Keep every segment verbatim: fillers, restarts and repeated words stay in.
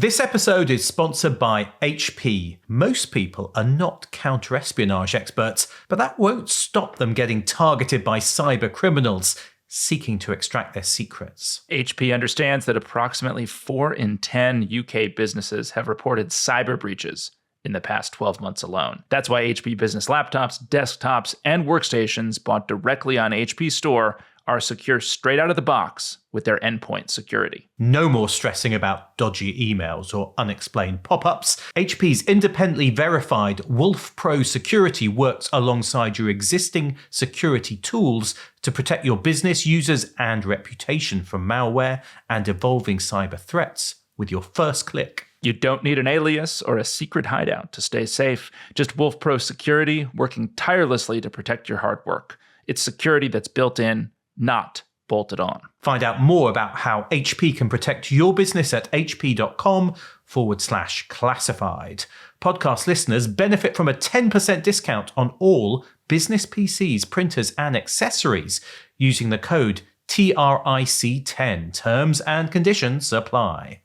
This episode is sponsored by H P. Most people are not counter-espionage experts, but that won't stop them getting targeted by cyber criminals seeking to extract their secrets. H P understands that approximately four in ten U K businesses have reported cyber breaches in the past twelve months alone. That's why H P Business laptops, desktops, and workstations bought directly on H P Store are secure straight out of the box with their endpoint security. No more stressing about dodgy emails or unexplained pop-ups. H P's independently verified Wolf Pro Security works alongside your existing security tools to protect your business users and reputation from malware and evolving cyber threats with your first click. You don't need an alias or a secret hideout to stay safe. Just Wolf Pro Security working tirelessly to protect your hard work. It's security that's built in, not bolted on. Find out more about how H P can protect your business at hp.com forward slash classified. Podcast listeners benefit from a ten percent discount on all business P Cs, printers, and accessories using the code T R I C ten. Terms and conditions apply.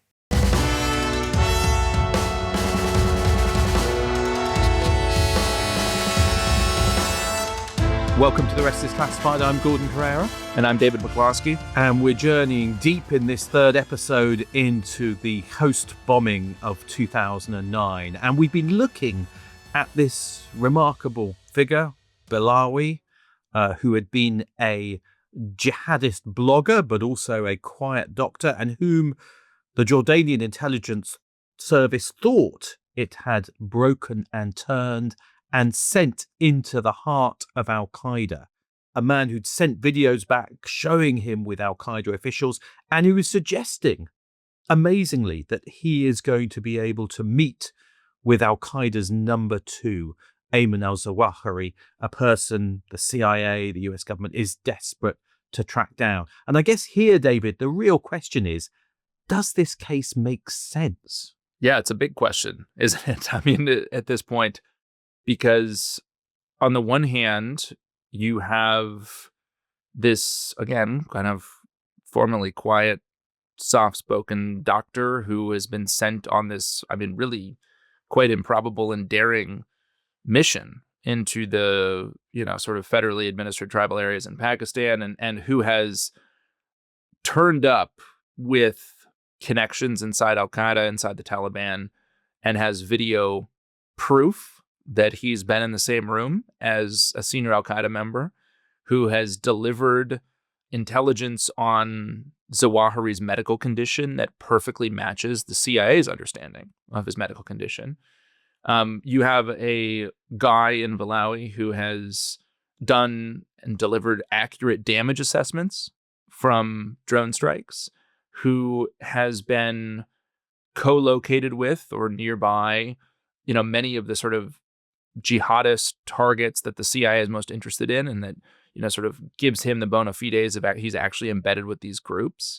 Welcome to The Rest is Classified. I'm Gordon Pereira. And I'm David McCloskey. And we're journeying deep in this third episode into the Host bombing of two thousand nine. And we've been looking at this remarkable figure, Balawi, uh, who had been a jihadist blogger, but also a quiet doctor, and whom the Jordanian intelligence service thought it had broken and turned and sent into the heart of Al-Qaeda. A man who'd sent videos back showing him with Al-Qaeda officials, and who was suggesting, amazingly, that he is going to be able to meet with Al-Qaeda's number two, Ayman al-Zawahiri, a person the C I A, the U S government, is desperate to track down. And I guess here, David, the real question is, does this case make sense? Yeah, it's a big question, isn't it? I mean, at this point, because on the one hand, you have this, again, kind of formerly quiet, soft-spoken doctor who has been sent on this, I mean, really quite improbable and daring mission into the, you know, sort of federally administered tribal areas in Pakistan, and, and who has turned up with connections inside Al-Qaeda, inside the Taliban, and has video proof that he's been in the same room as a senior Al-Qaeda member, who has delivered intelligence on Zawahiri's medical condition that perfectly matches the C I A's understanding of his medical condition. Um, you have a guy in Balawi who has done and delivered accurate damage assessments from drone strikes, who has been co-located with or nearby, you know, many of the sort of jihadist targets that the C I A is most interested in, and that, you know, sort of gives him the bona fides about he's actually embedded with these groups.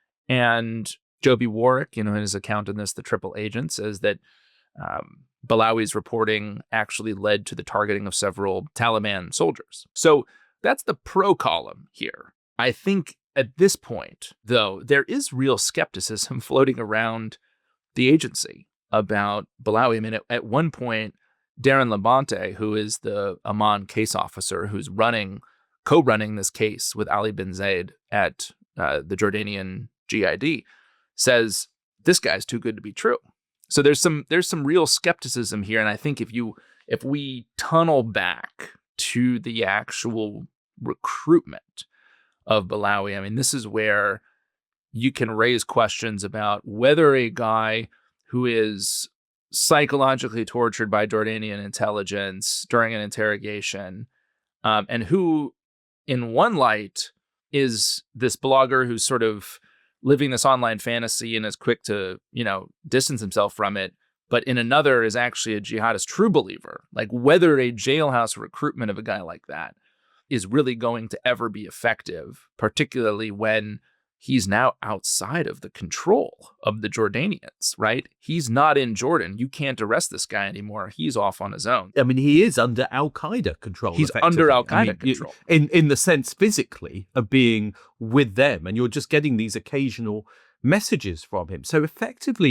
And Joby Warwick, you know, in his account in this, The Triple Agent, says that um, Balawi's reporting actually led to the targeting of several Taliban soldiers. So that's the pro column here. I think at this point, though, there is real skepticism floating around the agency about Balawi. I mean, at, at one point, Darren Labonte, who is the Amman case officer who's running, co-running this case with Ali bin Zaid at uh, the Jordanian G I D, says this guy's too good to be true. So there's some there's some real skepticism here, and I think if you if we tunnel back to the actual recruitment of Balawi, I mean, this is where you can raise questions about whether a guy who is psychologically tortured by Jordanian intelligence during an interrogation, um, and who, in one light, is this blogger who's sort of living this online fantasy and is quick to, you know, distance himself from it, but in another is actually a jihadist true believer. Like, whether a jailhouse recruitment of a guy like that is really going to ever be effective, particularly when he's now outside of the control of the Jordanians, right? He's not in Jordan. You can't arrest this guy anymore. He's off on his own. I mean, he is under Al-Qaeda control. He's under Al-Qaeda I mean, control. In, in the sense physically of being with them, and you're just getting these occasional messages from him. So effectively,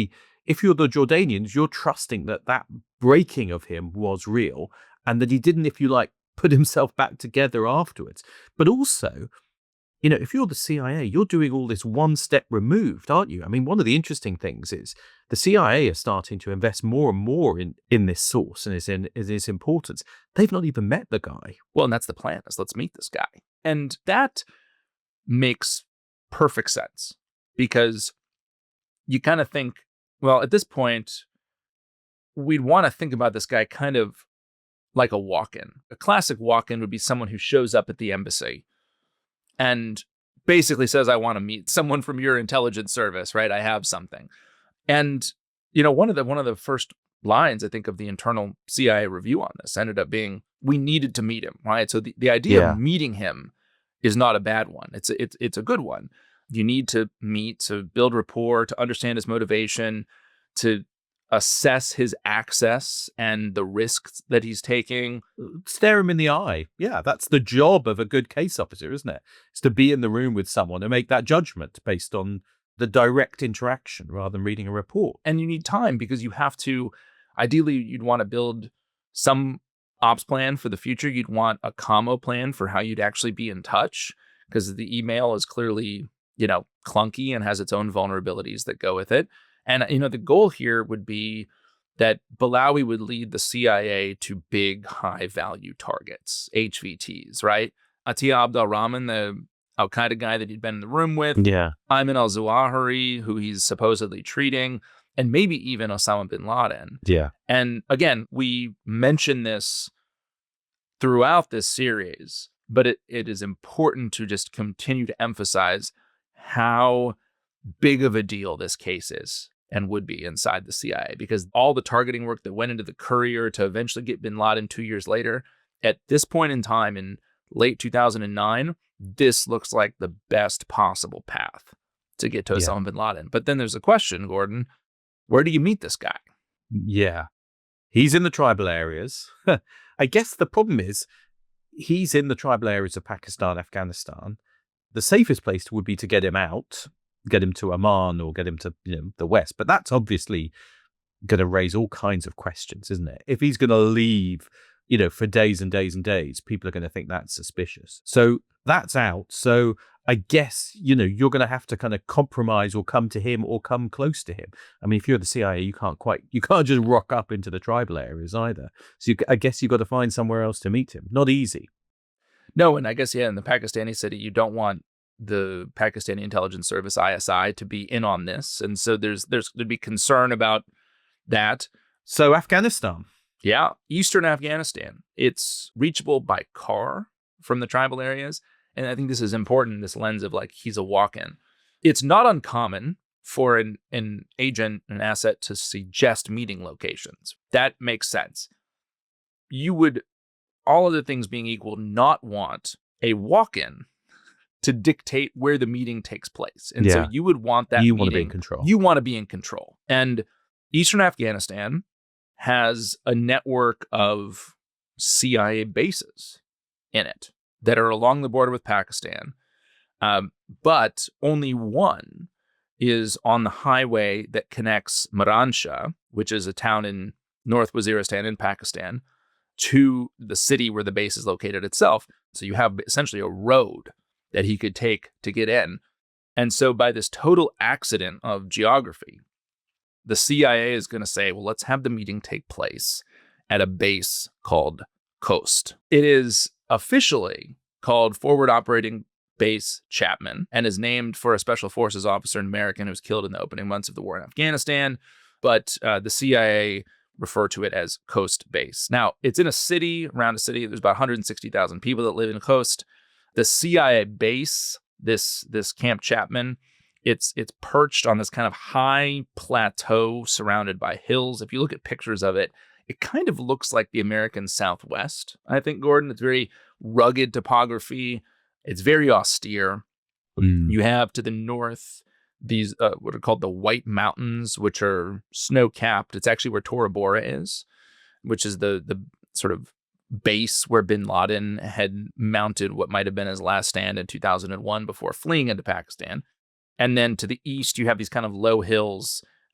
if you're the Jordanians, you're trusting that that breaking of him was real and that he didn't, if you like, put himself back together afterwards. But also, you know, if you're the C I A, you're doing all this one step removed, aren't you? I mean, one of the interesting things is the C I A are starting to invest more and more in, in this source and is in, in its importance. They've not even met the guy. Well, and that's the plan, is let's meet this guy. And that makes perfect sense because you kind of think, well, at this point, we'd want to think about this guy kind of like a walk-in. A classic walk-in would be someone who shows up at the embassy and basically says, I want to meet someone from your intelligence service, right? I have something. And, you know, one of the one of the first lines, I think, of the internal C I A review on this ended up being, we needed to meet him, right? So the, the idea Yeah. of meeting him is not a bad one. It's, it's, it's a good one. You need to meet, to build rapport, to understand his motivation, to assess his access and the risks that he's taking. Stare him in the eye. Yeah, that's the job of a good case officer, isn't it? It's to be in the room with someone and make that judgment based on the direct interaction rather than reading a report. And you need time because you have to, ideally, you'd want to build some ops plan for the future. You'd want a commo plan for how you'd actually be in touch because the email is clearly, you know, clunky and has its own vulnerabilities that go with it. And, you know, the goal here would be that Balawi would lead the C I A to big, high-value targets, H V Ts, right? Atiyah Abdel-Rahman, the Al-Qaeda guy that he'd been in the room with, Yeah. Ayman al-Zawahiri, who he's supposedly treating, and maybe even Osama bin Laden. Yeah. And again, we mention this throughout this series, but it, it is important to just continue to emphasize how big of a deal this case is and would be inside the C I A, because all the targeting work that went into the Courier to eventually get bin Laden two years later, at this point in time in late two thousand nine, this looks like the best possible path to get to Osama Yeah. bin Laden. But then there's a question, Gordon, where do you meet this guy? Yeah. He's in the tribal areas. I guess the problem is he's in the tribal areas of Pakistan, Afghanistan. The safest place would be to get him out, get him to Amman or get him to, you know, the West. But that's obviously going to raise all kinds of questions, isn't it? If he's going to leave, you know, for days and days and days, people are going to think that's suspicious. So that's out. So I guess, you know, you're going to have to kind of compromise or come to him or come close to him. I mean, if you're the C I A, you can't quite, you can't just rock up into the tribal areas either. So you, I guess you've got to find somewhere else to meet him. Not easy. No, and I guess, yeah, in the Pakistani city, you don't want the Pakistani intelligence service, I S I, to be in on this. And so there's there's there'd be concern about that. So Afghanistan. Yeah, eastern Afghanistan. It's reachable by car from the tribal areas. And I think this is important in this lens of like, he's a walk-in. It's not uncommon for an, an agent, an asset to suggest meeting locations. That makes sense. You would, all other things being equal, not want a walk-in to dictate where the meeting takes place. And Yeah. so you would want that You meeting. want to be in control. You want to be in control. And eastern Afghanistan has a network of C I A bases in it that are along the border with Pakistan. Um, but only one is on the highway that connects Miranshah, which is a town in North Waziristan in Pakistan, to the city where the base is located itself. So you have essentially a road that he could take to get in. And so by this total accident of geography, the C I A is going to say, well, let's have the meeting take place at a base called Khost. It is officially called Forward Operating Base Chapman and is named for a Special Forces officer, an American who was killed in the opening months of the war in Afghanistan. But uh, the C I A refer to it as Khost Base. Now, it's in a city, around a city. There's about one hundred sixty thousand people that live in Khost. The C I A base, this this Camp Chapman, it's it's perched on this kind of high plateau surrounded by hills. If you look at pictures of it, it kind of looks like the American Southwest, I think, Gordon. It's very rugged topography. It's very austere. Mm. You have to the north these uh, what are called the White Mountains, which are snow-capped. It's actually where Tora Bora is, which is the the sort of base where bin Laden had mounted what might have been his last stand in two thousand one before fleeing into Pakistan. And then to the east, you have these kind of low hills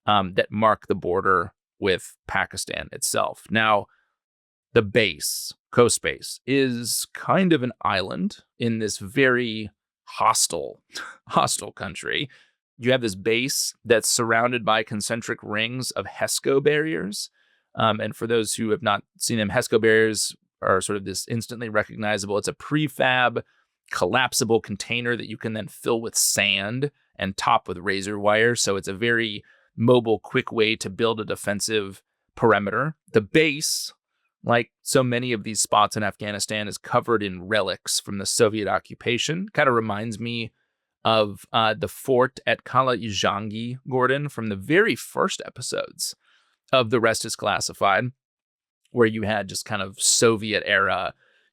um, that mark the border with Pakistan itself. Now, the base, Coast Base, is kind of an island in this very hostile, hostile country. You have this base that's surrounded by concentric rings of HESCO barriers. Um, and for those who have not seen them, HESCO barriers are sort of this instantly recognizable. It's a prefab, collapsible container that you can then fill with sand and top with razor wire. So it's a very mobile, quick way to build a defensive perimeter. The base, like so many of these spots in Afghanistan, is covered in relics from the Soviet occupation. Kind of reminds me of uh, the fort at Kala Ijangi, Gordon, from the very first episodes of The Rest is Classified, where you had just kind of Soviet era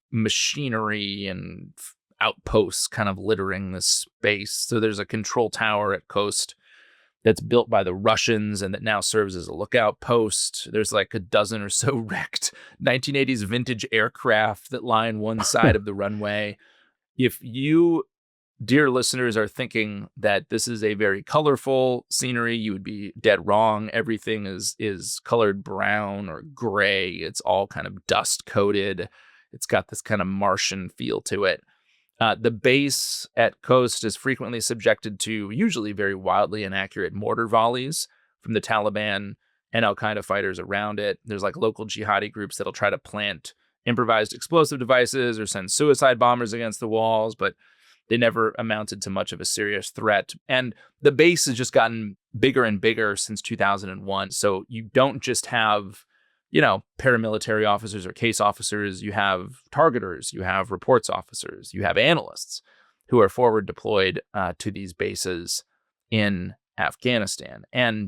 machinery and outposts kind of littering this space. So there's a control tower at Coast that's built by the Russians and that now serves as a lookout post. There's like a dozen or so wrecked nineteen eighties vintage aircraft that line one side of the runway. If you, dear listeners, are thinking that this is a very colorful scenery, you would be dead wrong. Everything is is colored brown or gray. It's all kind of dust coated. It's got this kind of Martian feel to it. Uh, the base at Coast is frequently subjected to usually very wildly inaccurate mortar volleys from the Taliban and Al-Qaeda fighters around it. There's like local jihadi groups that'll try to plant improvised explosive devices or send suicide bombers against the walls, but they never amounted to much of a serious threat. And the base has just gotten bigger and bigger since two thousand one. So you don't just have, you know, paramilitary officers or case officers, you have targeters, you have reports officers, you have analysts who are forward deployed uh, to these bases in Afghanistan. And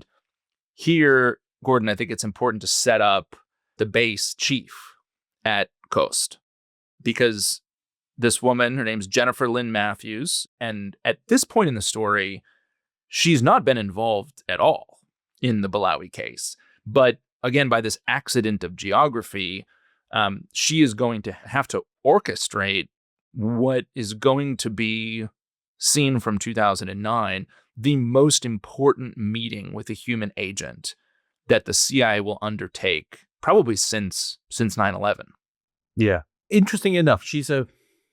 here, Gordon, I think it's important to set up the base chief at Coast, because this woman, her name's Jennifer Lynn Matthews, and at this point in the story, she's not been involved at all in the Balawi case. But again, by this accident of geography, um, she is going to have to orchestrate what is going to be seen from two thousand nine, the most important meeting with a human agent that the C I A will undertake probably since since nine eleven. Yeah. Interesting enough, she's a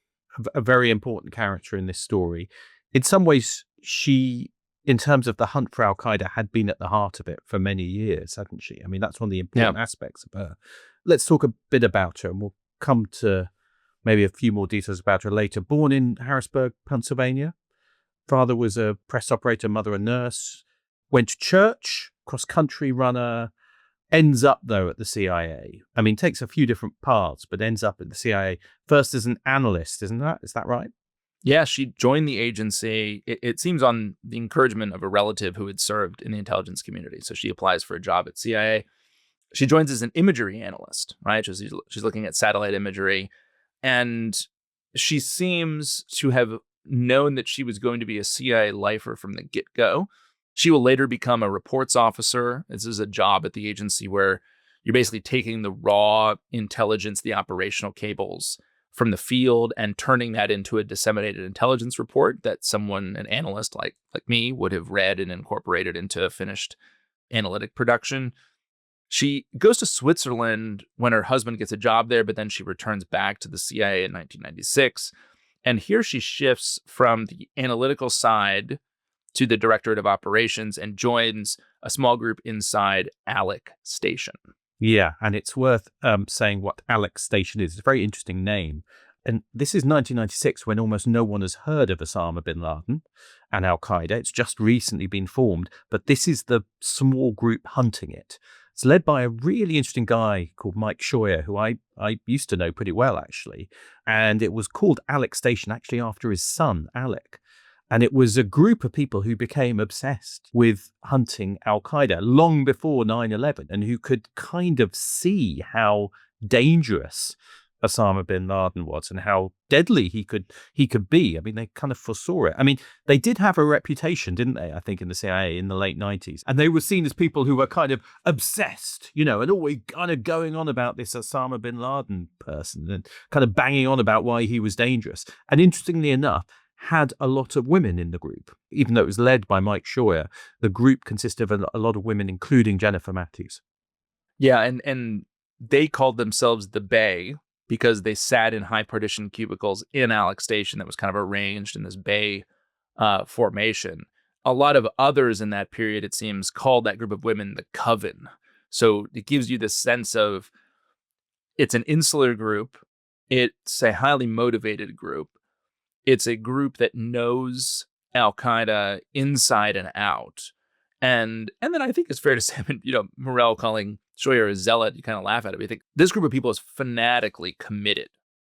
a very important character in this story. In some ways, she, in terms of the hunt for Al-Qaeda, had been at the heart of it for many years, hadn't she? I mean, that's one of the important yeah. aspects of her. Let's talk a bit about her, and we'll come to maybe a few more details about her later. Born in Harrisburg, Pennsylvania. Father was a press operator, mother a nurse. Went to church, cross-country runner. Ends up, though, at the C I A. I mean, takes a few different paths, but ends up at the C I A. First as an analyst, isn't that? Is that right? Yeah, she joined the agency, it, it seems, on the encouragement of a relative who had served in the intelligence community. So she applies for a job at C I A. She joins as an imagery analyst, right? She's, she's looking at satellite imagery. And she seems to have known that she was going to be a C I A lifer from the get-go. She will later become a reports officer. This is a job at the agency where you're basically taking the raw intelligence, the operational cables from the field, and turning that into a disseminated intelligence report that someone, an analyst like like me, would have read and incorporated into a finished analytic production. She goes to Switzerland when her husband gets a job there, but then she returns back to the C I A in nineteen ninety-six. And here she shifts from the analytical side to the Directorate of Operations and joins a small group inside ALEC Station. Yeah, and it's worth um, saying what ALEC Station is. It's a very interesting name. And this is nineteen ninety-six, when almost no one has heard of Osama bin Laden and Al-Qaeda. It's just recently been formed, but this is the small group hunting it. It's led by a really interesting guy called Mike Scheuer, who I, I used to know pretty well, actually. And it was called ALEC Station, actually after his son, Alec. And it was a group of people who became obsessed with hunting Al-Qaeda long before nine eleven, and who could kind of see how dangerous Osama bin Laden was and how deadly he could he could be. I mean, they kind of foresaw it. I mean, they did have a reputation, didn't they, I think, in the C I A in the late nineties. And they were seen as people who were kind of obsessed, you know, and always kind of going on about this Osama bin Laden person and kind of banging on about why he was dangerous. And interestingly enough, had a lot of women in the group. Even though it was led by Mike Scheuer, the group consisted of a, a lot of women, including Jennifer Matthews. Yeah, and and they called themselves the Bay because they sat in high partition cubicles in Alex Station that was kind of arranged in this bay uh, formation. A lot of others in that period, it seems, called that group of women the Coven. So it gives you this sense of it's an insular group. It's a highly motivated group. It's a group that knows Al-Qaeda inside and out. And and then I think it's fair to say, I mean, you know, Morell calling Scheuer a zealot, you kind of laugh at it. But you think this group of people is fanatically committed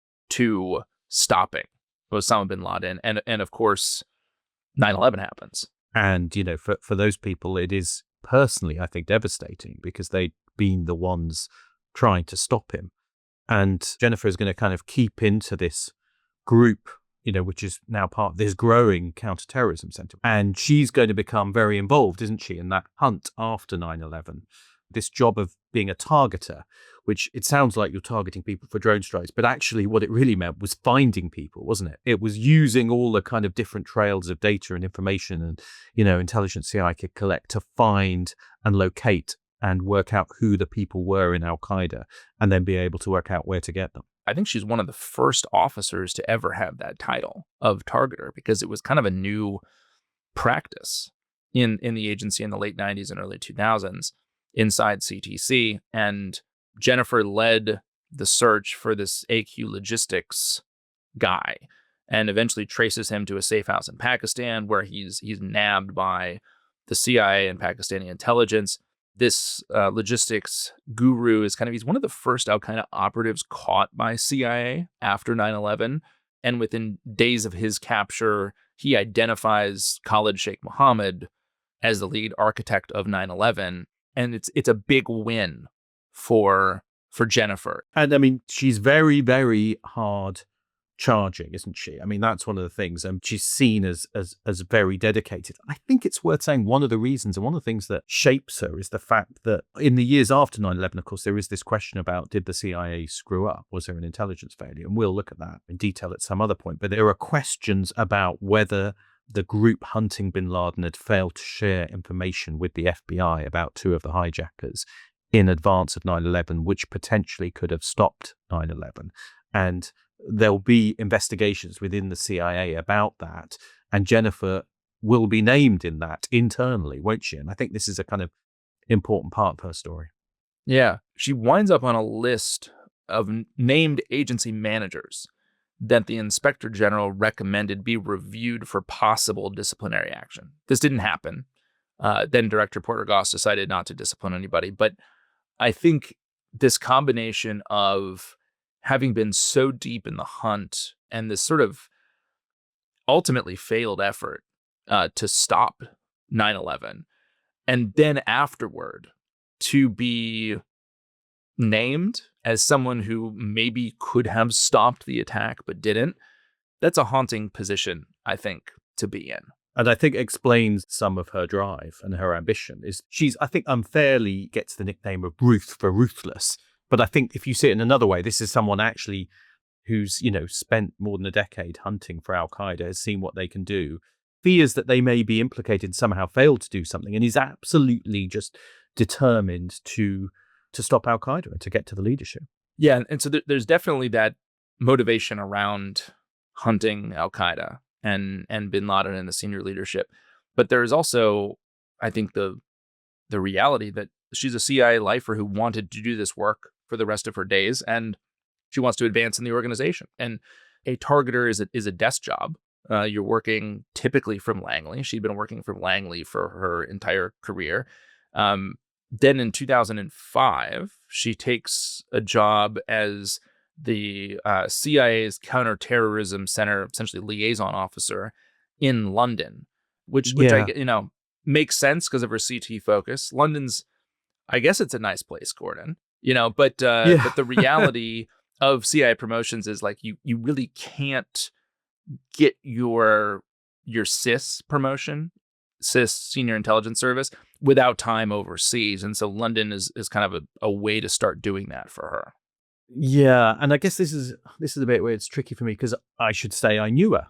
to stopping Osama bin Laden. And, and of course, nine eleven happens. And, you know, for, for those people, it is personally, I think, devastating because they'd been the ones trying to stop him. And Jennifer is going to kind of keep into this group, you know, which is now part of this growing counterterrorism center. And she's going to become very involved, isn't she, in that hunt after nine eleven. This job of being a targeter, which it sounds like you're targeting people for drone strikes, but actually what it really meant was finding people, wasn't it? It was using all the kind of different trails of data and information and, you know, intelligence C I could collect to find and locate and work out who the people were in Al-Qaeda and then be able to work out where to get them. I think she's one of the first officers to ever have that title of targeter because it was kind of a new practice in, in the agency in the late nineties and early two thousands inside C T C. And Jennifer led the search for this A Q Logistics guy and eventually traces him to a safe house in Pakistan where he's he's nabbed by the C I A and Pakistani intelligence. This uh, logistics guru is kind of, he's one of the first Al-Qaeda operatives caught by C I A after nine eleven. And within days of his capture, he identifies Khalid Sheikh Mohammed as the lead architect of nine eleven. And it's it's a big win for for Jennifer. And I mean, she's very, very hard charging, isn't she? I mean, that's one of the things. And um, she's seen as as as very dedicated. I think it's worth saying one of the reasons and one of the things that shapes her is the fact that in the years after nine eleven, of course, there is this question about, did the C I A screw up? Was there an intelligence failure? And we'll look at that in detail at some other point. But there are questions about whether the group hunting bin Laden had failed to share information with the F B I about two of the hijackers in advance of nine eleven, which potentially could have stopped nine eleven. And there'll be investigations within the C I A about that. And Jennifer will be named in that internally, won't she? And I think this is a kind of important part of her story. Yeah. She winds up on a list of named agency managers that the inspector general recommended be reviewed for possible disciplinary action. This didn't happen. Uh, then Director Porter Goss decided not to discipline anybody. But I think this combination of having been so deep in the hunt and this sort of ultimately failed effort uh, to stop nine eleven, and then afterward to be named as someone who maybe could have stopped the attack but didn't, that's a haunting position, I think, to be in. And I think explains some of her drive and her ambition. Is she's, I think, unfairly gets the nickname of Ruth for ruthless. But I think if you see it in another way, this is someone actually who's, you know, spent more than a decade hunting for Al-Qaeda, has seen what they can do, fears that they may be implicated, somehow failed to do something, and is absolutely just determined to to stop Al-Qaeda and to get to the leadership. Yeah, and so there, there's definitely that motivation around hunting Al-Qaeda and and bin Laden and the senior leadership. But there is also, I think, the the reality that she's a C I A lifer who wanted to do this work for the rest of her days, and she wants to advance in the organization. And a targeter is a, is a desk job. Uh, you're working typically from Langley. She'd been working from Langley for her entire career. Um, then in two thousand five, she takes a job as the uh, C I A's counterterrorism center, essentially liaison officer in London, which, which Yeah. I, you know, makes sense because of her C T focus. London's, I guess it's a nice place, Gordon, you know, but, uh, Yeah. but the reality of C I A promotions is like, you, you really can't get your, your S I S promotion, S I S, Senior Intelligence Service, without time overseas. And so London is, is kind of a, a way to start doing that for her. Yeah, and I guess this is this is a bit where it's tricky for me because I should say I knew her.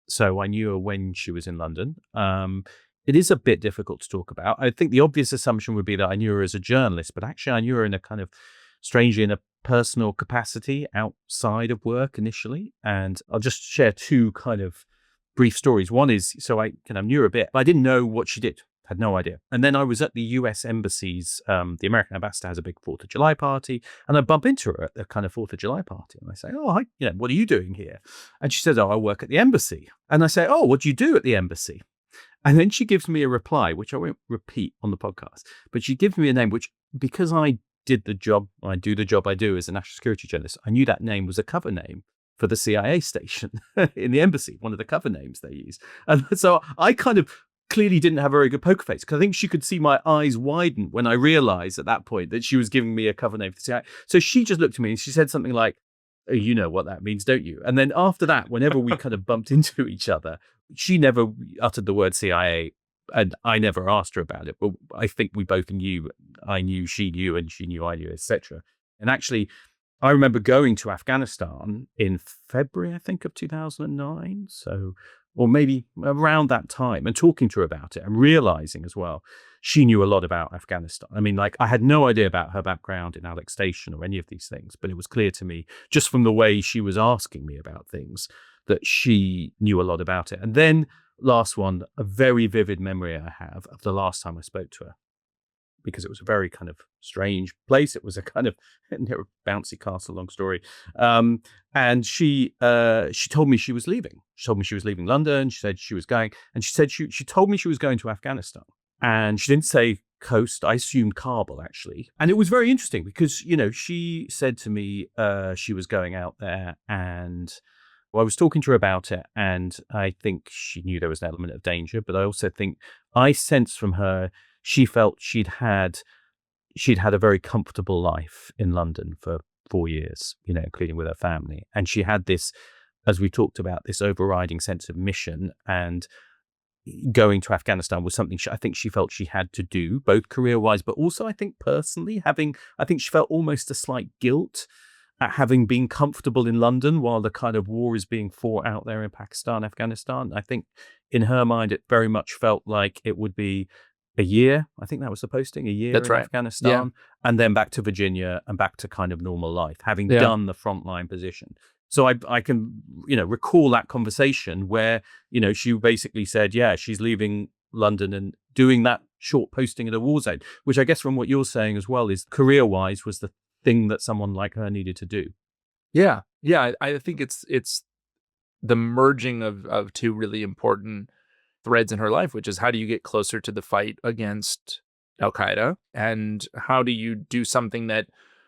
So I knew her when she was in London. Um, it is a bit difficult to talk about. I think the obvious assumption would be that I knew her as a journalist, but actually I knew her in a kind of strangely in a personal capacity outside of work initially. And I'll just share two kind of brief stories. One is, so I kind of knew her a bit, but I didn't know what she did. Had no idea. And then I was at the U S Embassy's, um, the American ambassador has a big fourth of July party, and I bump into her at the kind of fourth of July party. And I say, oh, hi, you know, what are you doing here? And she says, oh, I work at the embassy. And I say, oh, what do you do at the embassy? And then she gives me a reply, which I won't repeat on the podcast, but she gives me a name, which because I did the job, I do the job I do as a national security journalist, I knew that name was a cover name for the C I A station in the embassy, one of the cover names they use. And so I kind of clearly didn't have a very good poker face, because I think she could see my eyes widen when I realized at that point that she was giving me a cover name for the C I A. So she just looked at me and she said something like, oh, you know what that means, don't you? And then after that, whenever we kind of bumped into each other, she never uttered the word C I A, and I never asked her about it. But I think we both knew, I knew, she knew, and she knew, I knew, et cetera. And actually, I remember going to Afghanistan in February, I think, of two thousand nine. So, or maybe around that time, and talking to her about it and realizing as well, she knew a lot about Afghanistan. I mean, like, I had no idea about her background in Alex Station or any of these things, but it was clear to me just from the way she was asking me about things that she knew a lot about it. And then last one, a very vivid memory I have of the last time I spoke to her, because it was a very kind of strange place. It was a kind of near a bouncy castle, long story. Um, and she uh, she told me she was leaving. She told me she was leaving London. She said she was going, and she said she she told me she was going to Afghanistan. And she didn't say coast. I assumed Kabul, actually. And it was very interesting because, you know, she said to me uh, she was going out there, and well, I was talking to her about it, and I think she knew there was an element of danger, but I also think I sensed from her she felt she'd had she'd had a very comfortable life in London for four years, you know, including with her family. And she had this, as we talked about, this overriding sense of mission, and going to Afghanistan was something she, I think she felt she had to do, both career-wise, but also I think personally, having, I think she felt almost a slight guilt at having been comfortable in London while the kind of war is being fought out there in Pakistan, Afghanistan. I think in her mind, it very much felt like it would be a year. I think that was the posting, a year That's in right. Afghanistan, Yeah. and then back to Virginia and back to kind of normal life, having Yeah. done the frontline position. So I, I can, you know, recall that conversation where, you know, she basically said, yeah, she's leaving London and doing that short posting in a war zone, which I guess from what you're saying as well is career-wise was the thing that someone like her needed to do. Yeah. Yeah. I, I think it's it's the merging of, of two really important threads in her life, which is how do you get closer to the fight against Al-Qaeda, and how do you do something that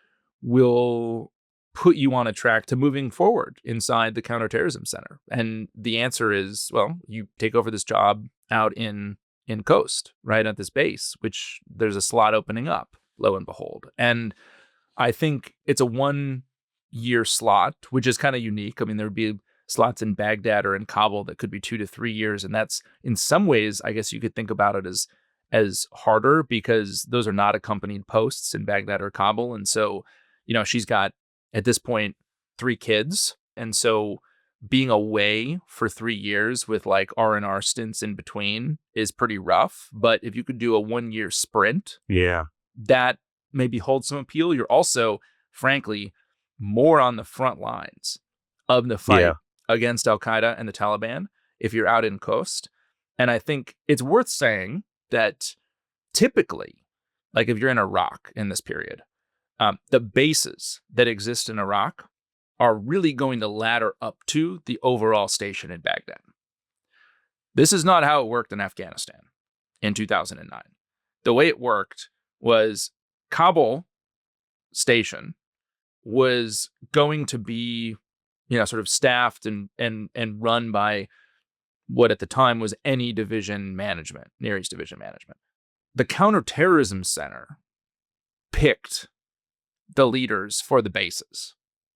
will put you on a track to moving forward inside the counterterrorism center? And the answer is, well, you take over this job out in in Coast, right at this base, which there's a slot opening up, lo and behold. And I think it's a one year slot, which is kind of unique. I mean, there would be slots in Baghdad or in Kabul that could be two to three years. And that's in some ways, I guess you could think about it as as harder because those are not accompanied posts in Baghdad or Kabul. And so, you know, she's got at this point three kids. And so being away for three years with like R and R stints in between is pretty rough. But if you could do a one year sprint, Yeah. that maybe holds some appeal. You're also, frankly, more on the front lines of the fight Yeah. against Al-Qaeda and the Taliban if you're out in Coast. And I think it's worth saying that typically, like if you're in Iraq in this period, um, the bases that exist in Iraq are really going to ladder up to the overall station in Baghdad. This is not how it worked in Afghanistan in two thousand nine. The way it worked was Kabul station was going to be, you know, sort of staffed and and and run by what at the time was any division management, Near East Division management. The counterterrorism center picked the leaders for the bases.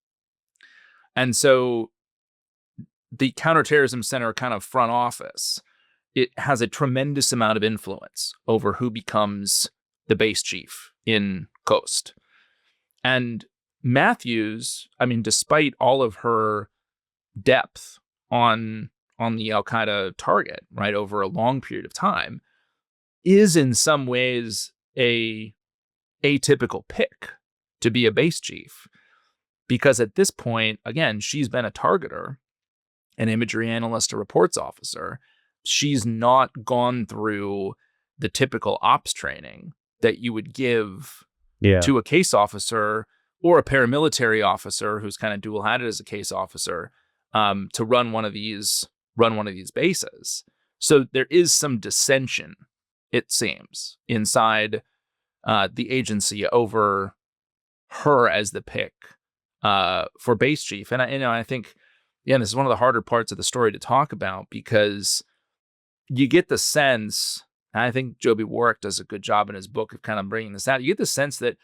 And so the counterterrorism center kind of front office, it has a tremendous amount of influence over who becomes the base chief in Coast. And Matthews, I mean, despite all of her depth on on the Al-Qaeda target, right, over a long period of time, is in some ways a atypical pick to be a base chief. Because at this point, again, she's been a targeter, an imagery analyst, a reports officer. She's not gone through the typical ops training that you would give yeah. to a case officer or a paramilitary officer who's kind of dual-hatted as a case officer um, to run one of these run one of these bases. So there is some dissension, it seems, inside uh, the agency over her as the pick uh, for base chief. And I, you know, I think, yeah, this is one of the harder parts of the story to talk about, because you get the sense, and I think Joby Warrick does a good job in his book of kind of bringing this out. You get the sense that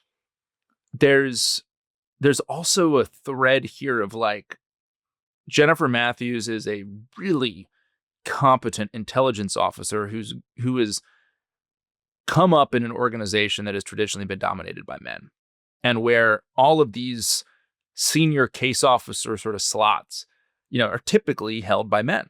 there's there's also a thread here of like, Jennifer Matthews is a really competent intelligence officer who's who has come up in an organization that has traditionally been dominated by men, and where all of these senior case officer sort of slots, you know, are typically held by men.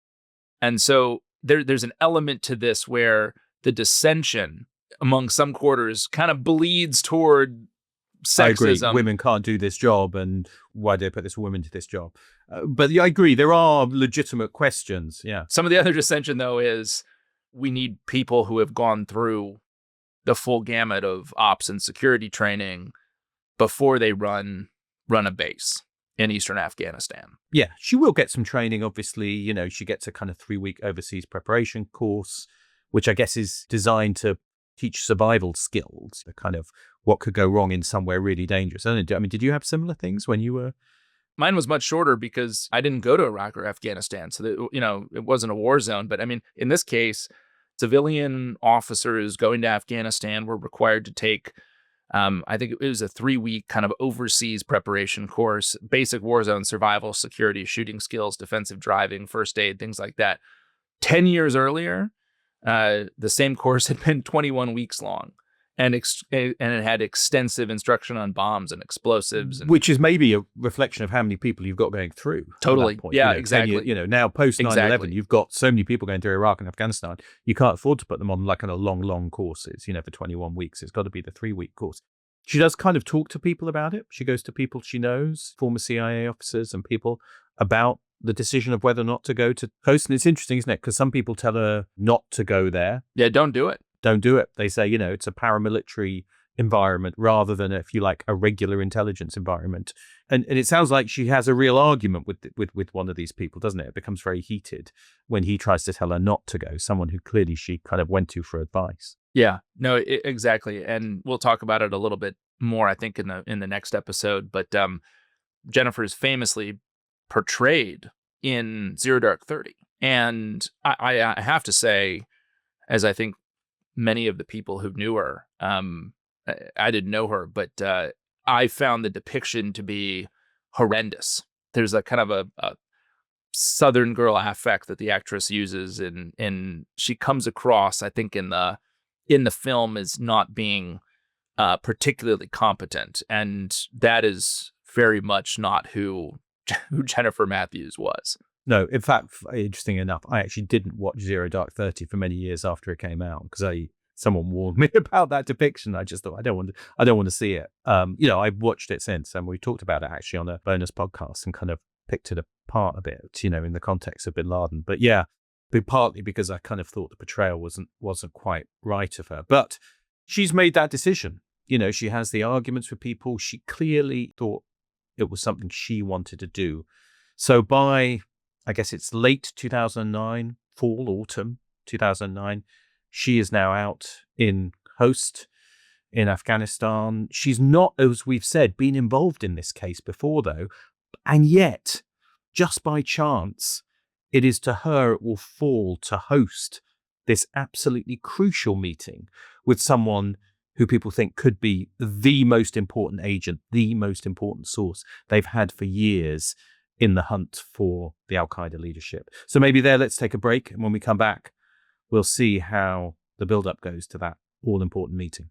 And so there, there's an element to this where the dissension among some quarters kind of bleeds toward sexism. I agree. Women can't do this job, and why do they put this woman to this job? Uh, but yeah, I agree. There are legitimate questions. Yeah. Some of the other dissension, though, is we need people who have gone through the full gamut of ops and security training before they run run a base in Eastern Afghanistan. Yeah, she will get some training, obviously. You know, she gets a kind of three-week overseas preparation course, which I guess is designed to teach survival skills, the kind of what could go wrong in somewhere really dangerous. I don't know, I mean, did you have similar things when you were? Mine was much shorter because I didn't go to Iraq or Afghanistan. So, that, you know, it wasn't a war zone. But I mean, in this case, civilian officers going to Afghanistan were required to take, um, I think it was a three-week kind of overseas preparation course, basic war zone survival, security, shooting skills, defensive driving, first aid, things like that. Ten years earlier, uh, the same course had been twenty-one weeks long. And ex- and it had extensive instruction on bombs and explosives, and which is maybe a reflection of how many people you've got going through. Totally, at that point. yeah, you know, exactly. You, you know, now post nine eleven, exactly. You've got so many people going through Iraq and Afghanistan. You can't afford to put them on like kind of long, long courses. You know, for twenty-one weeks, it's got to be the three-week course. She does kind of talk to people about it. She goes to people she knows, former C I A officers and people, about the decision of whether or not to go to Khost. And it's interesting, isn't it? Because some people tell her not to go there. Yeah, don't do it. Don't do it. They say, you know, it's a paramilitary environment rather than, if you like, a regular intelligence environment. And and it sounds like she has a real argument with with with one of these people, doesn't it? It becomes very heated when he tries to tell her not to go, someone who clearly she kind of went to for advice. Yeah, no, it, exactly. And we'll talk about it a little bit more, I think, in the in the next episode. But um, Jennifer is famously portrayed in Zero Dark Thirty. And I, I, I have to say, as I think many of the people who knew her, um, I, I didn't know her, but uh, I found the depiction to be horrendous. There's a kind of a, a Southern girl affect that the actress uses, and and she comes across, I think, in the in the film as not being uh, particularly competent, and that is very much not who who Jennifer Matthews was. No, in fact, interesting enough, I actually didn't watch Zero Dark Thirty for many years after it came out because I someone warned me about that depiction. I just thought I don't want to, I don't want to see it. Um, you know, I've watched it since, and we talked about it actually on a bonus podcast and kind of picked it apart a bit, you know, in the context of Bin Laden. But yeah, but partly because I kind of thought the portrayal wasn't wasn't quite right of her. But she's made that decision. You know, she has the arguments with people. She clearly thought it was something she wanted to do. So by, I guess it's late two thousand nine, fall, autumn two thousand nine, she is now out in Khost in Afghanistan. She's not, as we've said, been involved in this case before, though. And yet, just by chance, it is to her it will fall to host this absolutely crucial meeting with someone who people think could be the most important agent, the most important source they've had for years in the hunt for the Al-Qaeda leadership. So maybe there, let's take a break. And when we come back, we'll see how the build-up goes to that all-important meeting.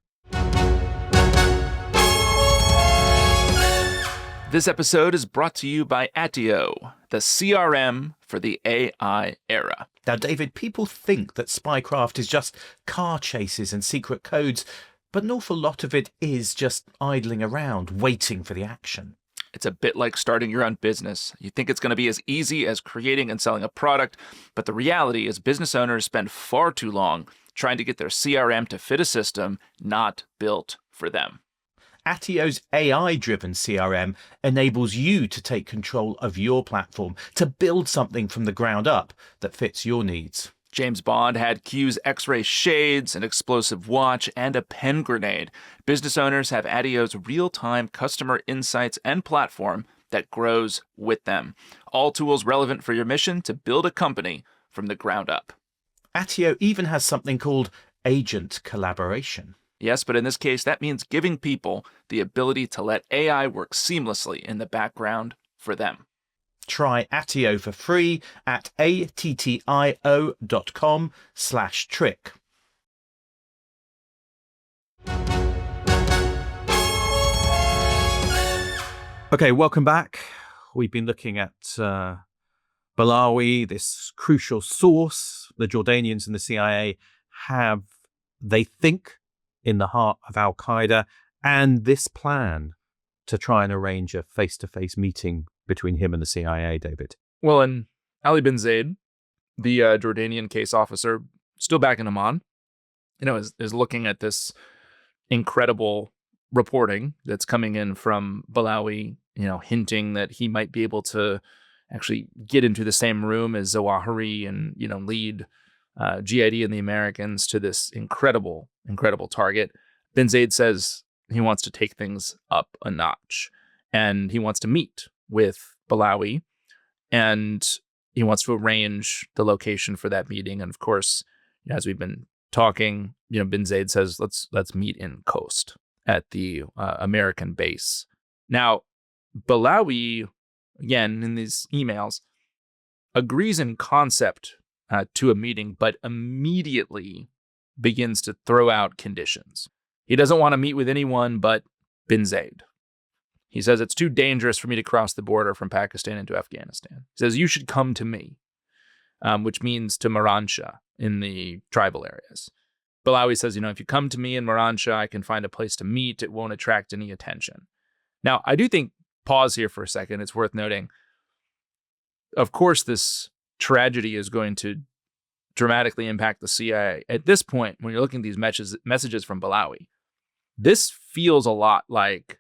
This episode is brought to you by Attio, the C R M for the A I era. Now, David, people think that spycraft is just car chases and secret codes, but an awful lot of it is just idling around, waiting for the action. It's a bit like starting your own business. You think it's going to be as easy as creating and selling a product, but the reality is business owners spend far too long trying to get their C R M to fit a system not built for them. Attio's A I-driven C R M enables you to take control of your platform, to build something from the ground up that fits your needs. James Bond had Q's X-ray shades, an explosive watch, and a pen grenade. Business owners have Attio's real-time customer insights and platform that grows with them. All tools relevant for your mission to build a company from the ground up. Attio even has something called agent collaboration. Yes, but in this case, that means giving people the ability to let A I work seamlessly in the background for them. Try Attio for free at attio.com slash trick. Okay, welcome back. We've been looking at uh, Balawi, this crucial source the Jordanians and the C I A have, they think, in the heart of Al-Qaeda, and this plan to try and arrange a face-to-face meeting between him and the C I A, David. Well, and Ali bin Zaid, the uh, Jordanian case officer, still back in Amman, you know, is, is looking at this incredible reporting that's coming in from Balawi, you know, hinting that he might be able to actually get into the same room as Zawahiri and, you know, lead uh, G I D and the Americans to this incredible, incredible target. Bin Zaid says he wants to take things up a notch, and he wants to meet with Balawi, and he wants to arrange the location for that meeting. And of course, as we've been talking, you know, Bin Zaid says, let's let's meet in Khost at the uh, American base. Now, Balawi, again, in these emails, agrees in concept uh, to a meeting, but immediately begins to throw out conditions. He doesn't want to meet with anyone but Bin Zaid. He says, it's too dangerous for me to cross the border from Pakistan into Afghanistan. He says, you should come to me, um, which means to Maransha in the tribal areas. Balawi says, you know, if you come to me in Maransha, I can find a place to meet. It won't attract any attention. Now, I do think, pause here for a second, it's worth noting, of course, this tragedy is going to dramatically impact the C I A. At this point, when you're looking at these messages, messages from Balawi, this feels a lot like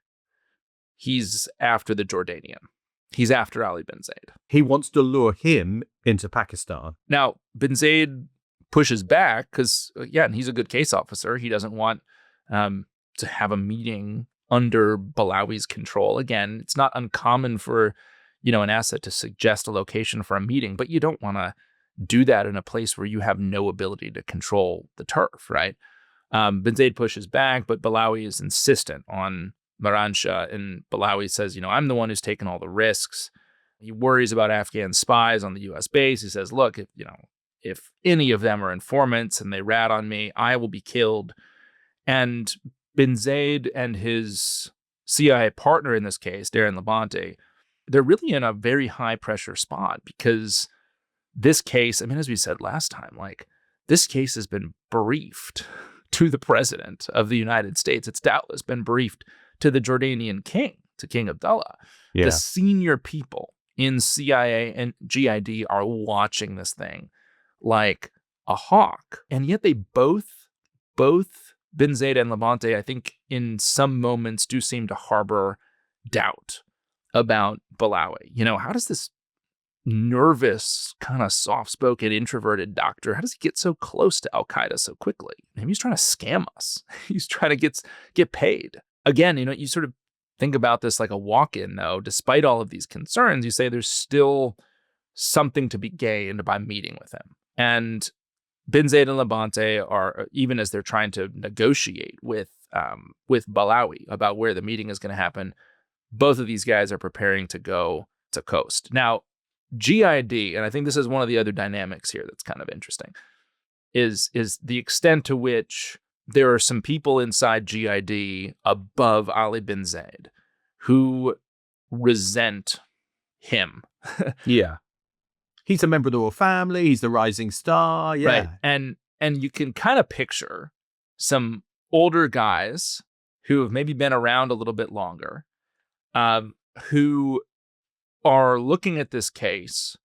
he's after the Jordanian. He's after Ali bin Zaid. He wants to lure him into Pakistan. Now, Bin Zaid pushes back because, yeah, and he's a good case officer. He doesn't want um, to have a meeting under Balawi's control. Again, it's not uncommon for, you know, an asset to suggest a location for a meeting, but you don't want to do that in a place where you have no ability to control the turf, right? Um, Bin Zaid pushes back, but Balawi is insistent on Maransha, and Balawi says, you know, I'm the one who's taken all the risks. He worries about Afghan spies on the U S base. He says, look, if, you know, if any of them are informants and they rat on me, I will be killed. And Bin Zaid and his C I A partner in this case, Darren Labonte, they're really in a very high pressure spot because this case, I mean, as we said last time, like this case has been briefed to the president of the United States. It's doubtless been briefed to the Jordanian king, to King Abdullah. Yeah. The senior people in C I A and G I D are watching this thing like a hawk. And yet they both, both Bin Zaid and Labonte, I think in some moments do seem to harbor doubt about Balawi. You know, how does this nervous, kind of soft-spoken, introverted doctor, how does he get so close to Al-Qaeda so quickly? Maybe he's trying to scam us. He's trying to get, get paid. Again, you know, you sort of think about this like a walk-in, though. Despite all of these concerns, you say there's still something to be gained by meeting with him. And Bin Zaid and Labonte are, even as they're trying to negotiate with um, with Balawi about where the meeting is going to happen, both of these guys are preparing to go to Khost. Now, G I D, and I think this is one of the other dynamics here that's kind of interesting, is, is the extent to which there are some people inside G I D above Ali bin Zaid who resent him. Yeah. He's a member of the royal family. He's the rising star. Yeah. Right. And and you can kind of picture some older guys who have maybe been around a little bit longer, um, who are looking at this case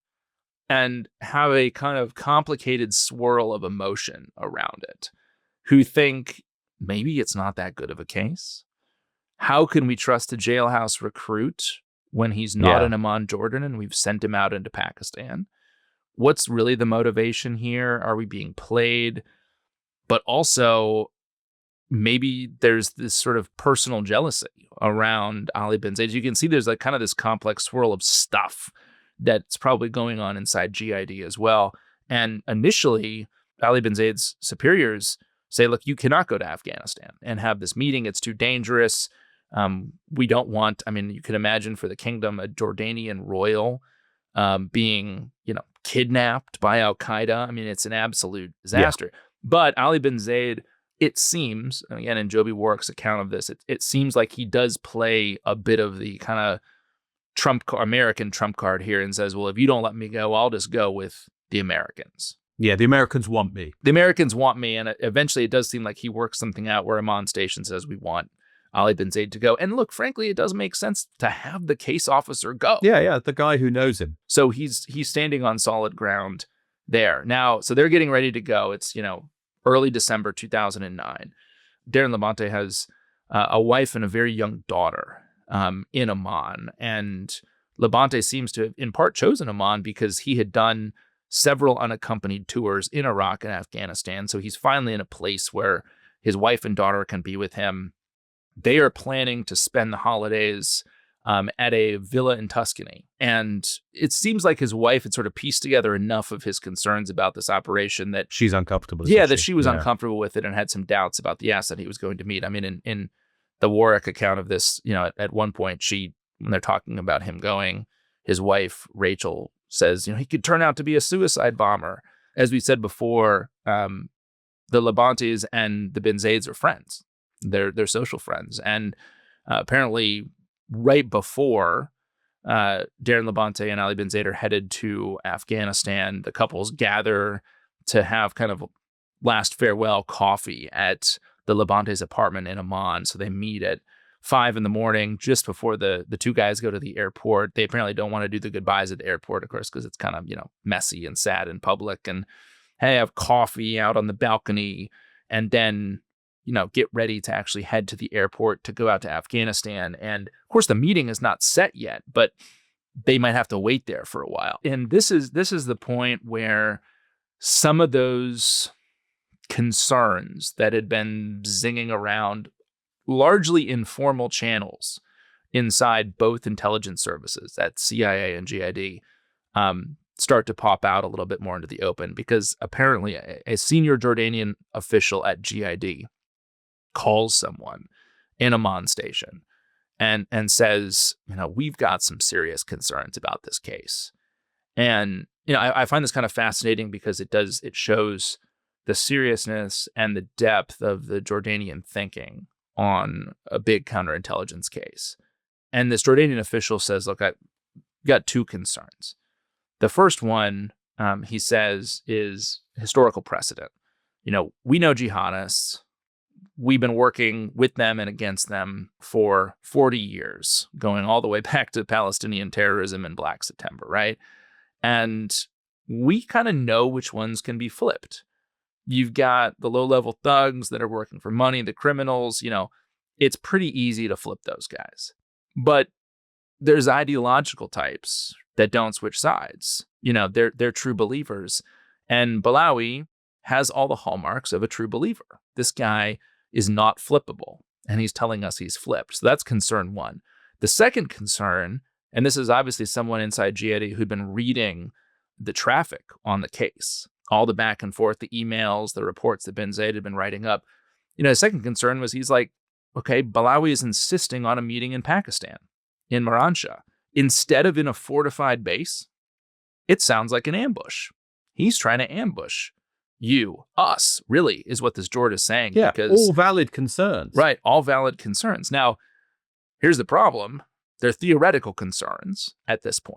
and have a kind of complicated swirl of emotion around it, who think maybe it's not that good of a case. How can we trust a jailhouse recruit when he's not Yeah. an Amman Jordan and we've sent him out into Pakistan? What's really the motivation here? Are we being played? But also, maybe there's this sort of personal jealousy around Ali bin Zaid. You can see there's like kind of this complex swirl of stuff that's probably going on inside G I D as well. And initially, Ali bin Zaid's superiors say, look, you cannot go to Afghanistan and have this meeting. It's too dangerous. Um, we don't want, I mean, you can imagine for the kingdom, a Jordanian royal um, being, you know, kidnapped by Al-Qaeda. I mean, it's an absolute disaster. Yeah. But Ali bin Zaid, it seems, again, in Joby Warwick's account of this, it, it seems like he does play a bit of the kind of Trump American trump card here and says, well, if you don't let me go, I'll just go with the Americans. Yeah, the Americans want me. The Americans want me. And eventually it does seem like he works something out where Amman Station says we want Ali bin Zaid to go. And look, frankly, it does make sense to have the case officer go. Yeah, yeah, the guy who knows him. So he's he's standing on solid ground there. Now, so they're getting ready to go. It's, you know, early December two thousand nine. Darren Labonte has uh, a wife and a very young daughter um, in Amman. And Labonte seems to have in part chosen Amman because he had done several unaccompanied tours in Iraq and Afghanistan. So he's finally in a place where his wife and daughter can be with him. They are planning to spend the holidays um, at a villa in Tuscany. And it seems like his wife had sort of pieced together enough of his concerns about this operation that she's uncomfortable. Yeah, that she was yeah. uncomfortable with it and had some doubts about the asset he was going to meet. I mean, in, in the Warwick account of this, you know, at, at one point, she, when they're talking about him going, his wife, Rachel, says, you know, he could turn out to be a suicide bomber. As we said before, um, the Labontes and the bin Zaids are friends. They're, they're social friends. And uh, apparently right before uh, Darren Labonte and Ali bin Zaid are headed to Afghanistan, the couples gather to have kind of last farewell coffee at the Labonte's apartment in Amman. So they meet at five in the morning, just before the the two guys go to the airport. They apparently don't want to do the goodbyes at the airport, of course, because it's kind of, you know, messy and sad in public. And hey, have coffee out on the balcony, and then, you know, get ready to actually head to the airport to go out to Afghanistan. And of course, the meeting is not set yet, but they might have to wait there for a while. And this is this is the point where some of those concerns that had been zinging around largely informal channels inside both intelligence services, at C I A and G I D, um, start to pop out a little bit more into the open, because apparently a, a senior Jordanian official at G I D calls someone in Amman Station and and says, you know, we've got some serious concerns about this case. And, you know, I, I find this kind of fascinating because it does, it shows the seriousness and the depth of the Jordanian thinking on a big counterintelligence case. And this Jordanian official says, look, I've got two concerns. The first one, um, he says, is historical precedent. You know, we know jihadists. We've been working with them and against them for forty years, going all the way back to Palestinian terrorism and Black September, right? And we kind of know which ones can be flipped. You've got the low-level thugs that are working for money, the criminals, you know, it's pretty easy to flip those guys. But there's ideological types that don't switch sides. You know, they're they're true believers. And Balawi has all the hallmarks of a true believer. This guy is not flippable, and he's telling us he's flipped. So that's concern one. The second concern, and this is obviously someone inside G I D who'd been reading the traffic on the case, all the back and forth, the emails, the reports that bin Zaid had been writing up. You know, the second concern was he's like, okay, Balawi is insisting on a meeting in Pakistan, in Miranshah, instead of in a fortified base. It sounds like an ambush. He's trying to ambush you, us, really, is what this Jord is saying. Yeah, because, all valid concerns. Right, all valid concerns. Now, here's the problem. They're theoretical concerns at this point,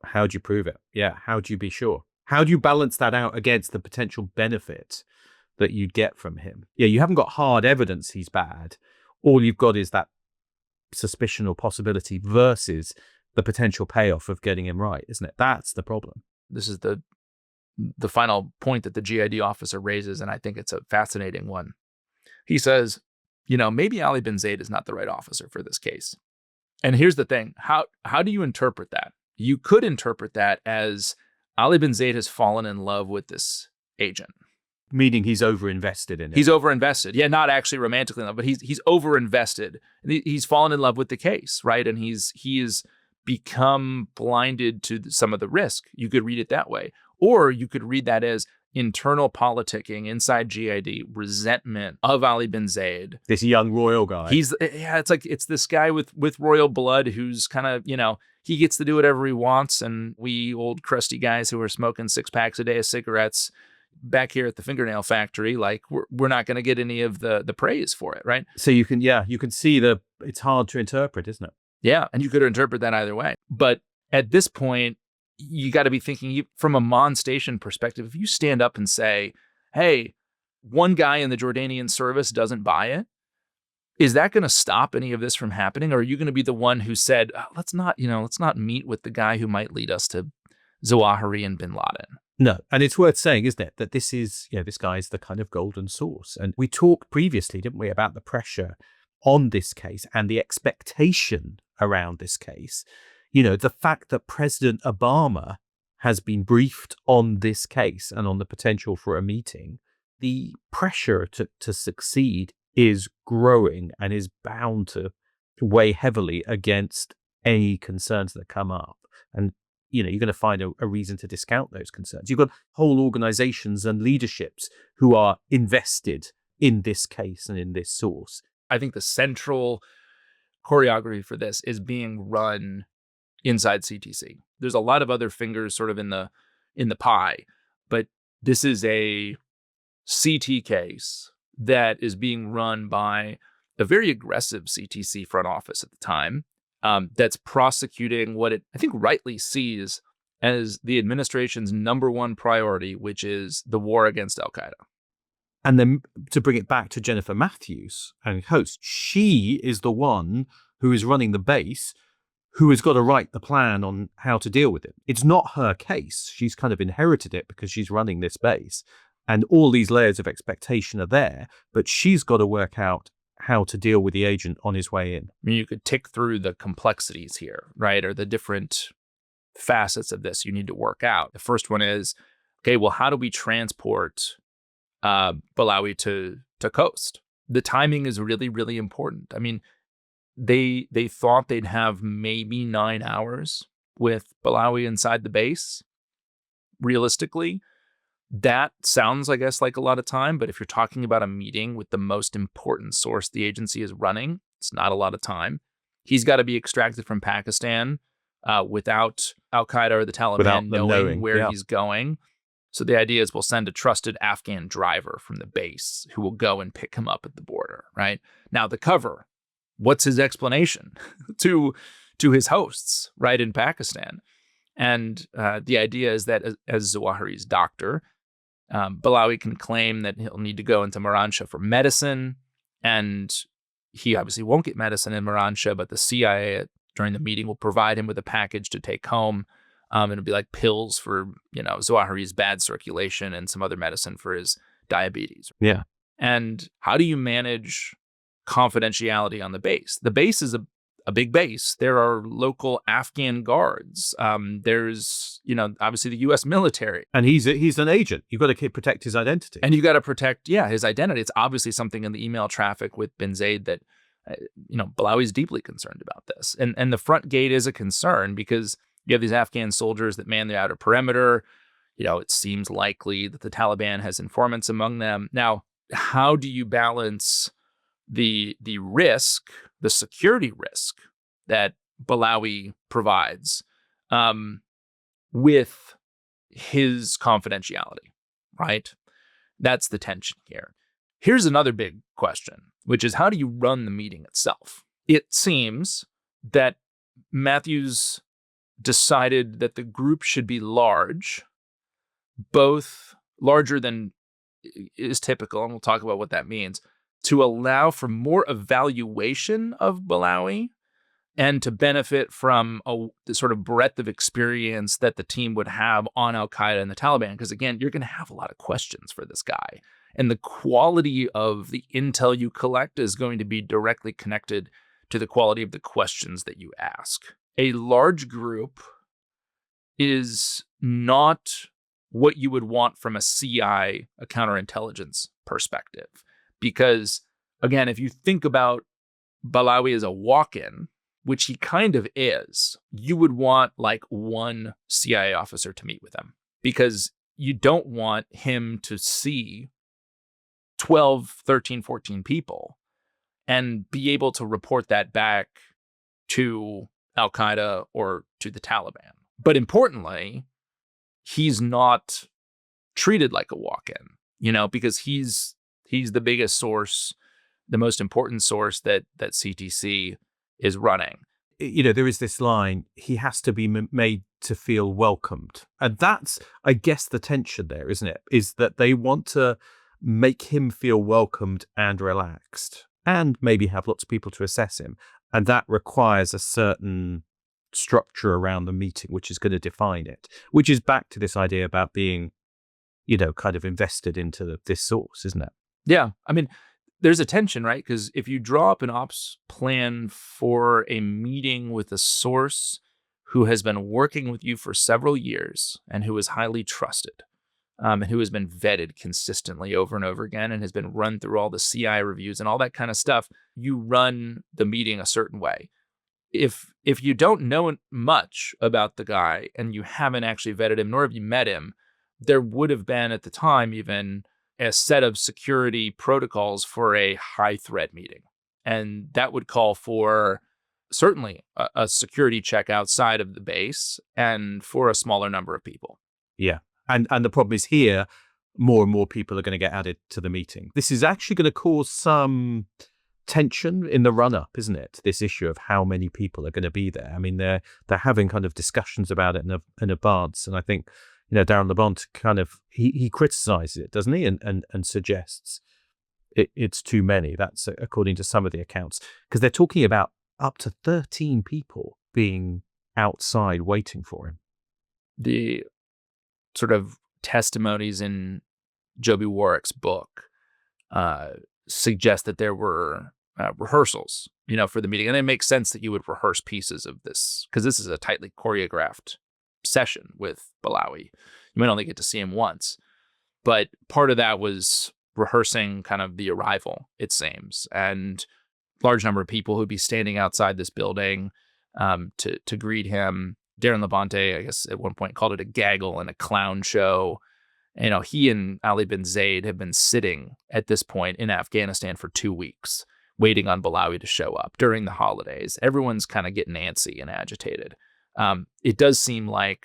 How do you prove it? Yeah. How do you be sure? How do you balance that out against the potential benefit that you'd get from him? Yeah, you haven't got hard evidence he's bad. All you've got is that suspicion or possibility versus the potential payoff of getting him right, isn't it? That's the problem. This is the the final point that the G I D officer raises, and I think it's a fascinating one. He says, you know, maybe Ali bin Zaid is not the right officer for this case. And here's the thing. How how do you interpret that? You could interpret that as Ali bin Zaid has fallen in love with this agent. Meaning he's overinvested in it. He's overinvested. Yeah, not actually romantically in love, but he's he's overinvested. He's fallen in love with the case, right? And he's he's become blinded to some of the risk. You could read it that way. Or you could read that as internal politicking inside G I D, resentment of Ali bin Zaid. This young royal guy. He's, yeah, it's like, it's this guy with, with royal blood who's kind of, you know, he gets to do whatever he wants. And we old crusty guys who are smoking six packs a day of cigarettes back here at the fingernail factory, like we're, we're not going to get any of the, the praise for it, right? So you can, yeah, you can see the, it's hard to interpret, isn't it? Yeah. And you could interpret that either way. But at this point, you got to be thinking from a Mon Station perspective. If you stand up and say, hey, one guy in the Jordanian service doesn't buy it, is that going to stop any of this from happening? Or are you going to be the one who said, oh, let's not, you know, let's not meet with the guy who might lead us to Zawahiri and bin Laden? No. And it's worth saying, isn't it, that this is, you know, this guy's the kind of golden source. And we talked previously, didn't we, about the pressure on this case and the expectation around this case. You know, the fact that President Obama has been briefed on this case and on the potential for a meeting, the pressure to, to succeed is growing and is bound to weigh heavily against any concerns that come up. And, you know, you're going to find a, a reason to discount those concerns. You've got whole organizations and leaderships who are invested in this case and in this source. I think the central choreography for this is being run inside C T C. There's a lot of other fingers sort of in the in the pie, but this is a C T case that is being run by a very aggressive C T C front office at the time, um, that's prosecuting what it, I think, rightly sees as the administration's number one priority, which is the war against Al-Qaeda. And then to bring it back to Jennifer Matthews and host, she is the one who is running the base, who has got to write the plan on how to deal with it. It's not her case. She's kind of inherited it because she's running this base. And all these layers of expectation are there, but she's got to work out how to deal with the agent on his way in. I mean, you could tick through the complexities here, right? Or the different facets of this you need to work out. The first one is, okay, well, how do we transport uh, Balawi to, to coast? The timing is really, really important. I mean, They they thought they'd have maybe nine hours with Balawi inside the base. Realistically, that sounds, I guess, like a lot of time. But if you're talking about a meeting with the most important source the agency is running, it's not a lot of time. He's got to be extracted from Pakistan uh, without Al-Qaeda or the Taliban knowing, knowing where yeah. he's going. So the idea is we'll send a trusted Afghan driver from the base who will go and pick him up at the border, right? Now, the cover. What's his explanation to to his hosts, right, in Pakistan? And uh, the idea is that as, as Zawahiri's doctor, um, Balawi can claim that he'll need to go into Miranshah for medicine, and he obviously won't get medicine in Miranshah, but the C I A during the meeting will provide him with a package to take home. Um, it'll be like pills for, you know, Zawahiri's bad circulation and some other medicine for his diabetes. Yeah. And how do you manage confidentiality on the base? The base is a, a big base. There are local Afghan guards. Um, there's, you know, obviously the U S military. And he's a, he's an agent. You've got to keep, protect his identity. And you got to protect, yeah, his identity. It's obviously something in the email traffic with bin Zaid that, uh, you know, Balawi is deeply concerned about this. And, and the front gate is a concern because you have these Afghan soldiers that man the outer perimeter. You know, it seems likely that the Taliban has informants among them. Now, how do you balance the the risk, the security risk that Balawi provides um, with his confidentiality, right? That's the tension here. Here's another big question, which is how do you run the meeting itself? It seems that Matthews decided that the group should be large, both larger than is typical, and we'll talk about what that means, to allow for more evaluation of Balawi and to benefit from a the sort of breadth of experience that the team would have on Al-Qaeda and the Taliban. Because again, you're going to have a lot of questions for this guy. And the quality of the intel you collect is going to be directly connected to the quality of the questions that you ask. A large group is not what you would want from a C I, a counterintelligence perspective. Because, again, if you think about Balawi as a walk-in, which he kind of is, you would want like one C I A officer to meet with him, because you don't want him to see twelve, thirteen, fourteen people and be able to report that back to Al-Qaeda or to the Taliban. But importantly, he's not treated like a walk-in, you know, because he's he's the biggest source, the most important source that that C T C is running. You know, there is this line, he has to be m- made to feel welcomed. And that's, I guess, the tension there, isn't it? Is that they want to make him feel welcomed and relaxed and maybe have lots of people to assess him. And that requires a certain structure around the meeting, which is going to define it, which is back to this idea about being, you know, kind of invested into the, this source, isn't it? Yeah. I mean, there's a tension, right? Because if you draw up an ops plan for a meeting with a source who has been working with you for several years and who is highly trusted, um, and who has been vetted consistently over and over again and has been run through all the C I reviews and all that kind of stuff, you run the meeting a certain way. If if you don't know much about the guy and you haven't actually vetted him, nor have you met him, there would have been at the time even a set of security protocols for a high threat meeting. And that would call for certainly a, a security check outside of the base and for a smaller number of people. Yeah. And and the problem is here, more and more people are going to get added to the meeting. This is actually going to cause some tension in the run-up, isn't it? This issue of how many people are going to be there. I mean, they're they're having kind of discussions about it in, a, in advance. And I think, you know, Darren Labonte kind of, he, he criticizes it, doesn't he? And and, and suggests it, it's too many. That's according to some of the accounts. Because they're talking about up to thirteen people being outside waiting for him. The sort of testimonies in Joby Warwick's book uh, suggest that there were uh, rehearsals, you know, for the meeting. And it makes sense that you would rehearse pieces of this, because this is a tightly choreographed session with Balawi. You might only get to see him once, but part of that was rehearsing kind of the arrival, it seems, and large number of people who'd be standing outside this building um, to to greet him. Darren Labonte, I guess at one point called it a gaggle and a clown show. You know, he and Ali bin Zaid have been sitting at this point in Afghanistan for two weeks, waiting on Balawi to show up during the holidays. Everyone's kind of getting antsy and agitated. Um, it does seem like,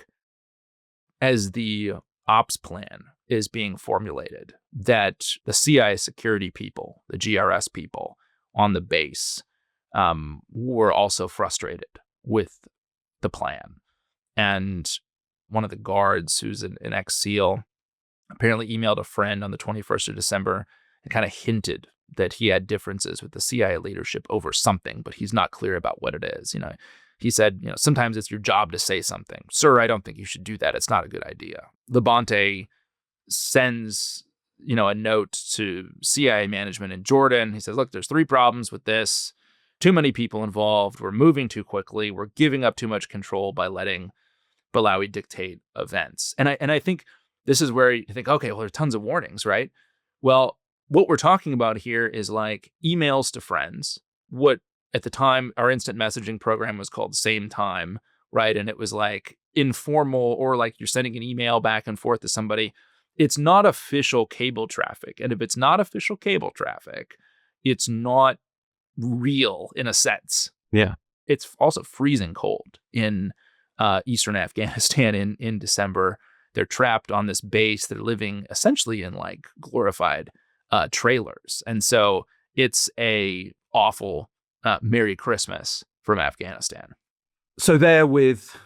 as the ops plan is being formulated, that the C I A security people, the G R S people on the base, um, were also frustrated with the plan. And one of the guards, who's an, an ex-SEAL, apparently emailed a friend on the twenty-first of December and kind of hinted that he had differences with the C I A leadership over something, but he's not clear about what it is. You know, he said, you know, sometimes it's your job to say something. Sir, I don't think you should do that. It's not a good idea. Labonte sends, you know, a note to C I A management in Jordan. He says, look, there's three problems with this. Too many people involved. We're moving too quickly. We're giving up too much control by letting Balawi dictate events. And I and I think this is where you think, okay, well, there's tons of warnings, right? Well, what we're talking about here is like emails to friends. What at the time our instant messaging program was called Same Time, right? And it was like informal, or like you're sending an email back and forth to somebody. It's not official cable traffic. And if it's not official cable traffic, it's not real in a sense. Yeah. It's also freezing cold in uh, eastern Afghanistan in, in December. They're trapped on this base. They're living essentially in like glorified uh, trailers. And so it's a awful uh, Merry Christmas from Afghanistan. So there with the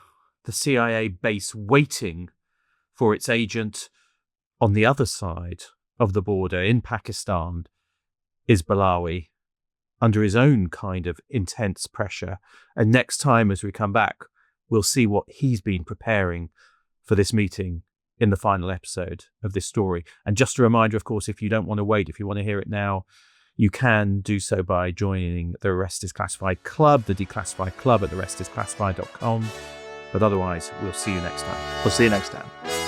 the C I A base waiting for its agent on the other side of the border in Pakistan is Balawi, under his own kind of intense pressure. And next time as we come back, we'll see what he's been preparing for this meeting in the final episode of this story. And just a reminder, of course, if you don't want to wait, if you want to hear it now, you can do so by joining the Rest is Classified Club, the Declassified Club at the rest is classified dot com. But otherwise, we'll see you next time. We'll see you next time.